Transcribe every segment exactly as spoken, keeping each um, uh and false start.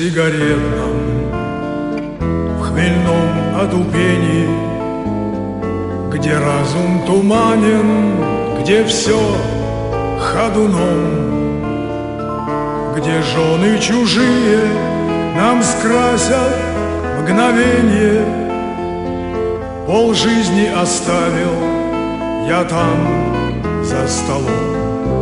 сигаретном, в хмельном отупении, где разум туманен, где все ходуном, где жены чужие нам скрасят мгновенье. Пол жизни оставил я там за столом,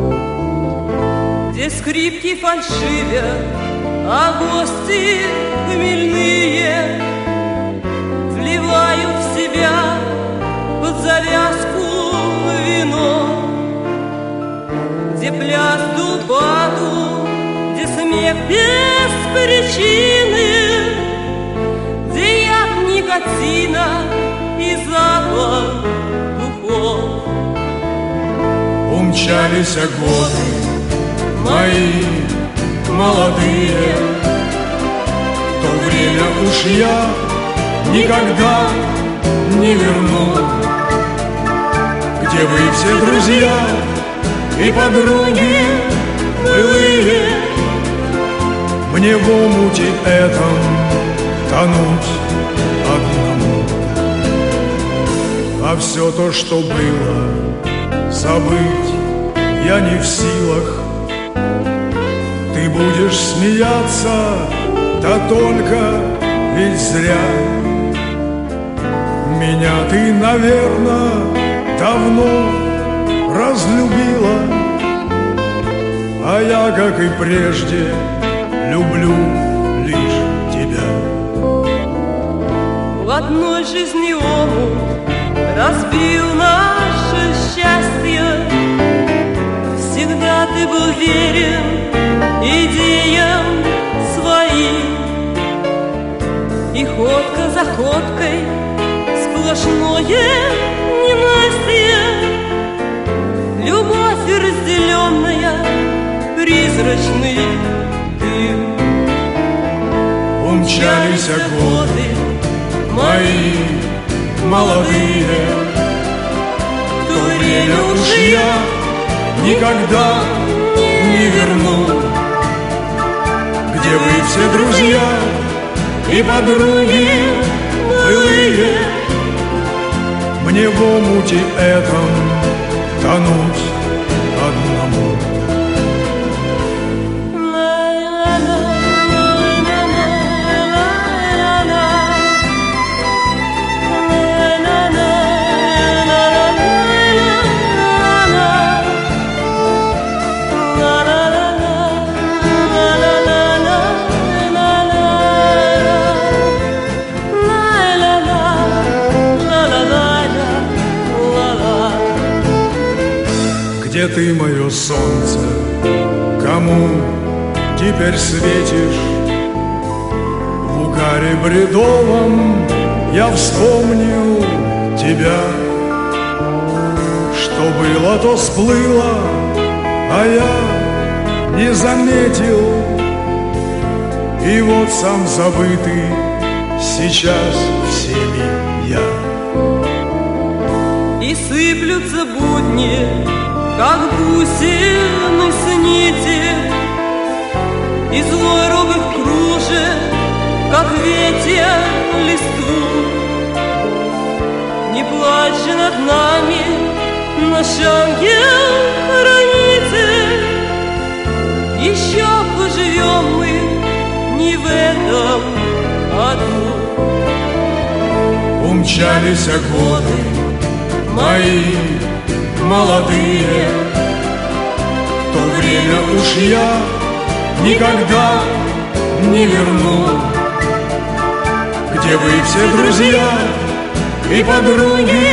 где скрипки фальшивят, а гости хмельные вливают в себя под завязку вино, где пляс дубату, где смех без причины, где яд никотина и запах духов. Умчались годы мои молодые, то время уж я никогда не верну, где вы все друзья и подруги былые. Мне в омуте этом тонуть одному, а все то, что было, забыть я не в силах. Ты будешь смеяться, да только ведь зря. Меня ты, наверное, давно разлюбила, а я, как и прежде, люблю лишь тебя. В одной жизни омут разбил наше счастье. Всегда ты был верен идеям своим, и ходка за ходкой сплошное ненастье. Любовь разделенная, призрачный дым. Умчались годы мои молодые, в то время уж я никогда не верну, где вы все друзья и подруги былые. Мне в омуте этом тонуть одному. Где ты, мое солнце, кому теперь светишь? В угаре бредовом я вспомнил тебя. Что было, то сплыло, а я не заметил. И вот сам забытый сейчас всеми я. И сыплются будни, как бусины с нити, и злой робых кружит, как ветер листву. Не плачь же над нами, наш ангел-хранитель, еще поживем мы не в этом аду. Умчались годы мои молодые, в то время уж я никогда не верну, где вы все друзья и подруги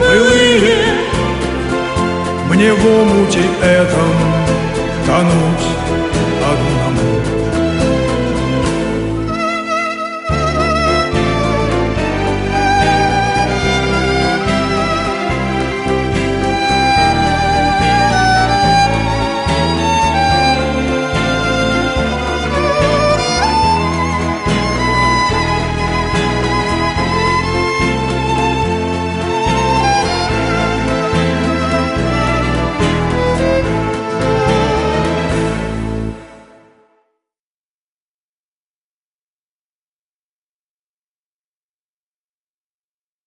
былые. Мне в омуте этом тонуть